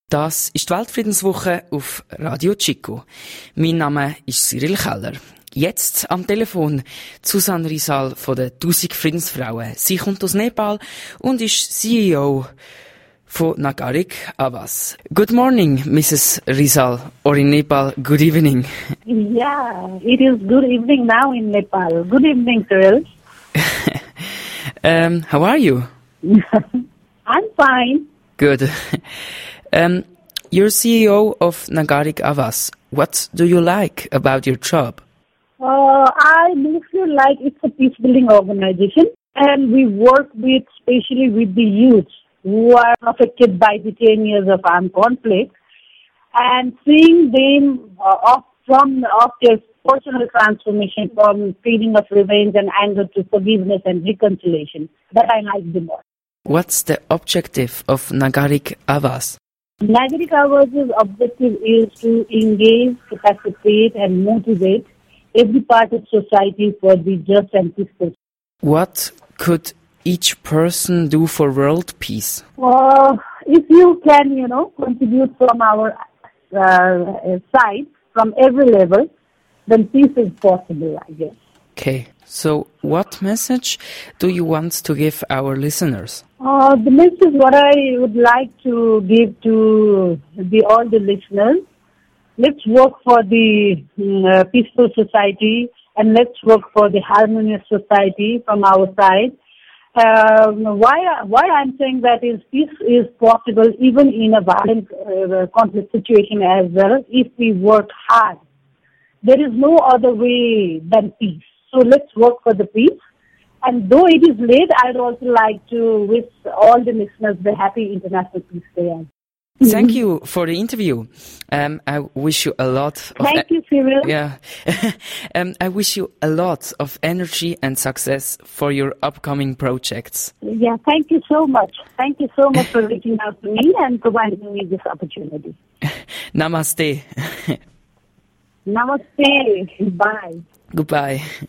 Das ist die Weltfriedenswoche auf Radio Chico. Mein Name ist Cyril Keller. Jetzt am Telefon Susan Rizal von den 1000 Friedensfrauen. Sie kommt aus Nepal und ist CEO von Nagarik Avas. Good morning, Mrs. Rizal, or in Nepal, good evening. Yeah, it is good evening now in Nepal. Good evening, Cyril. How are you? I'm fine. Good. You're CEO of Nagarik Avas. What do you like about your job? I mostly like it's a peace-building organization, and we work with, especially with the youth who are affected by the 10 years of armed conflict, and seeing them off their personal transformation from feeling of revenge and anger to forgiveness and reconciliation. That I like the most. What's the objective of Nagarik Avas? Nagarik Avas' objective is to engage, capacitate, and motivate every part of society for the just and peaceful. What could each person do for world peace? If you can, contribute from our side, from every level, then peace is possible, I guess. Okay, so what message do you want to give our listeners? The message what I would like to give to all the listeners, let's work for the peaceful society, and let's work for the harmonious society from our side. Why I'm saying that is peace is possible even in a violent conflict situation as well if we work hard. There is no other way than peace. So let's work for the peace. And though it is late, I'd also like to wish all the listeners the happy International Peace Day. Thank you for the interview. I wish you a lot of... Thank you, Cyril. Yeah. I wish you a lot of energy and success for your upcoming projects. Yeah, thank you so much. Thank you so much for reaching out to me and providing me this opportunity. Namaste. Namaste. Bye. Goodbye.